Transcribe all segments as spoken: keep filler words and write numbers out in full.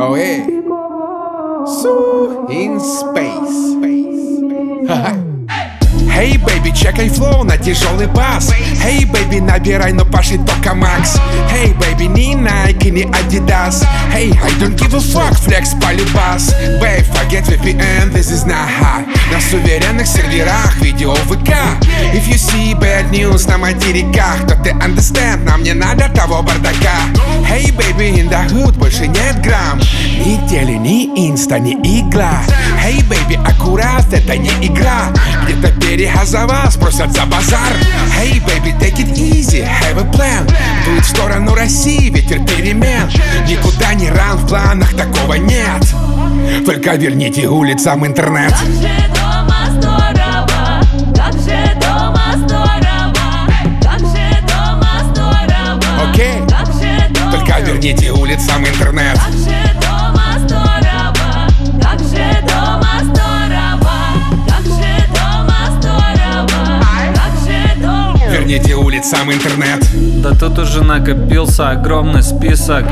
Oh yeah. So in space. Ха-ха. Hey baby, чекай флоу на тяжелый бас. Hey baby, набирай, но пошли только Макс. Hey baby, не Nike, не Adidas. Hey, I don't give a fuck, flex полюбас. Babe, forget ви пи эн, this is not hot. На суверенных серверах, видео ВК. If you see bad news на материках, то ты understand, нам не надо того бардака. Hey baby, in the hood больше нет грамм. Ни теле, ни инста, ни игла. Hey baby, аккурат, это не игра. Где-то перегазова, спросят за базар. Hey baby, take it easy, have a plan. Дует в сторону России ветер перемен. Никуда не ран, в планах такого нет. Только верните улицам интернет. Как же дома здорово, как же дома здорово, как же дома здорово. Окей, как же дома, только верните улицам интернет. как же дома здорово, как же дома здорово, как же дома здорово, как же дома. Верните улицам интернет. Да тут уже накопился огромный список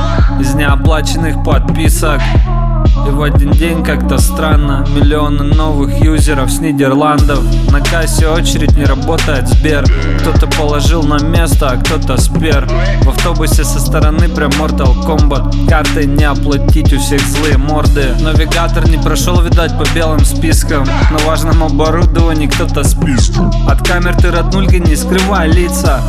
из неоплаченных подписок. И в один день как-то странно миллионы новых юзеров с Нидерландов. На кассе очередь, не работает Сбер. Кто-то положил на место, а кто-то спер. В автобусе со стороны прям Mortal Kombat. Картой не оплатить, у всех злые морды. Навигатор не прошел, видать, по белым спискам. На важном оборудовании кто-то спит. От камер ты, роднулька, не скрывай лица.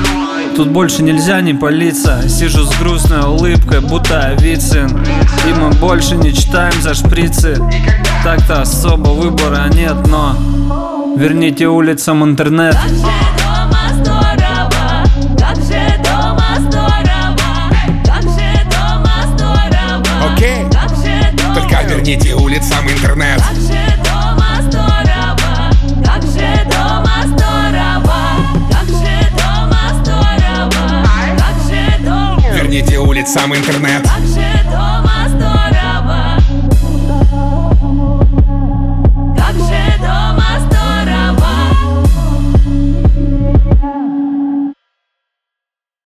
Тут больше нельзя не палиться. Сижу с грустной улыбкой, будто Авицин. И мы больше не читаем за шприцы. Так-то особо выбора нет, но верните улицам интернет. Как же дома здорово, как же дома здорово, как же дома здорово. Окей, как же дома, только верните улицам интернет. как же дома здорово, как же дома здорово, как же дома здорово, как же дома, Верните улицам интернет. как же дома.